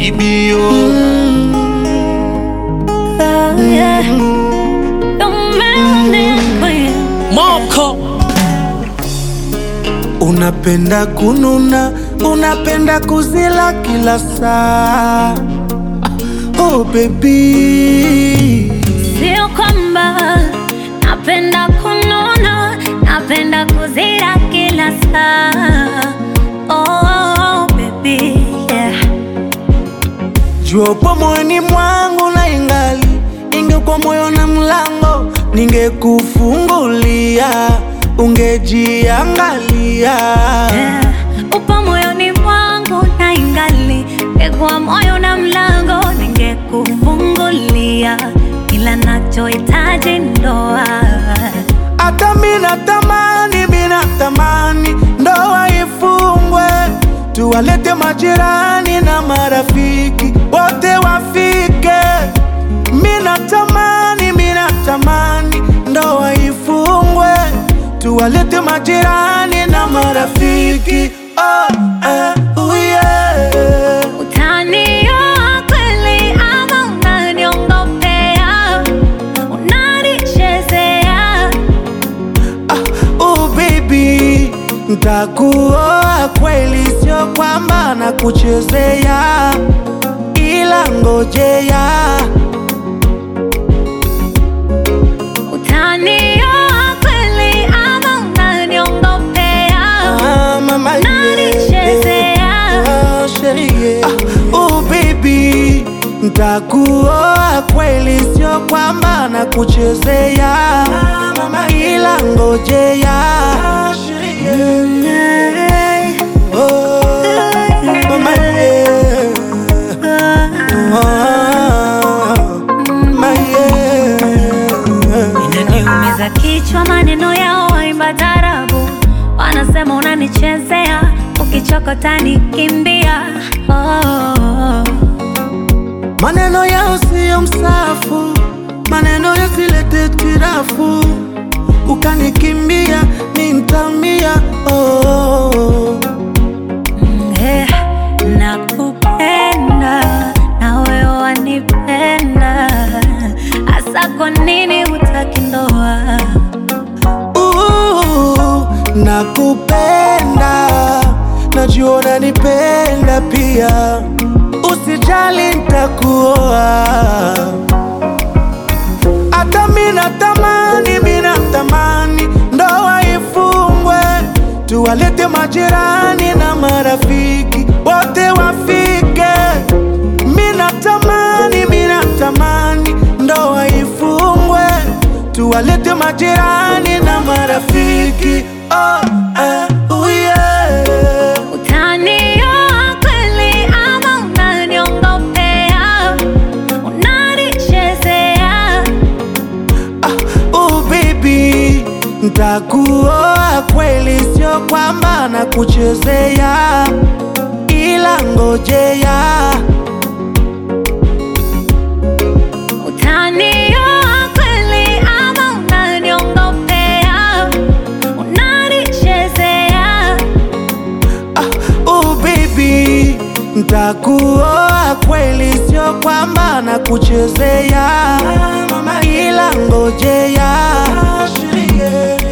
baby, oh. Yeah. Don't make Moko. Unapenda kununa, unapenda kuzila kila saa. Oh baby, sio kwamba napenda kununa, napenda kuzira kila saa. Oh baby, yeah. jua po moyoni mwangu na ingali ingekuwa moyo na mlango, ningekufungulia ungejiangalia. Yeah. Upo moyoni mwangu na ingali ingekuwa moyo na mlango, ningekufungulia, ila nachohitaji ndoa. Hata mina tamani ndoa ifungwe, tuwalete majirani na marafiki wote wafike. Mina tamani ndoa ifungwe, tuwalete majirani na marafiki. Oh, yeah. Utanioa kweli ama unaniongopea, unanichezea? Oh baby, ntakuoa kweli, sio kwamba nakuchezea, ila ngojea. Utanioa kweli ama unaniongopea, unanichezea? Oh baby, ntakuoa kweli, sio kwamba nakuchezea, ila ngojea. Inaniumiza kichwa maneno yao waimba tarabu, wanasema unanichezea, ukichokota nikimbia. Maneno yao siyo msafu, maneno yasilete tirafu, ukanikimbia nintamia. Nakupenda na wewe wanipenda, hasa kwa nini hutaki ndoa? Nakupenda, najua unanipenda pia, usijali nitakuoa. Hata mina tamani ndoa ifungwe, tuwalete majirani na marafiki wote wafike. Mina tamani ndoa ifungwe, tuwalete majirani na marafiki. Oh, yeah. Utanioa kweli ama unaniongopea, unanichezea? Oh baby, ntakuoa kweli, sio kwamba nakuchezea, ila ngojea. Utanioa kweli ama unaniongopea, unanichezea? Oh baby, ntakuoa kweli, sio kwamba nakuchezea, ila ngojea.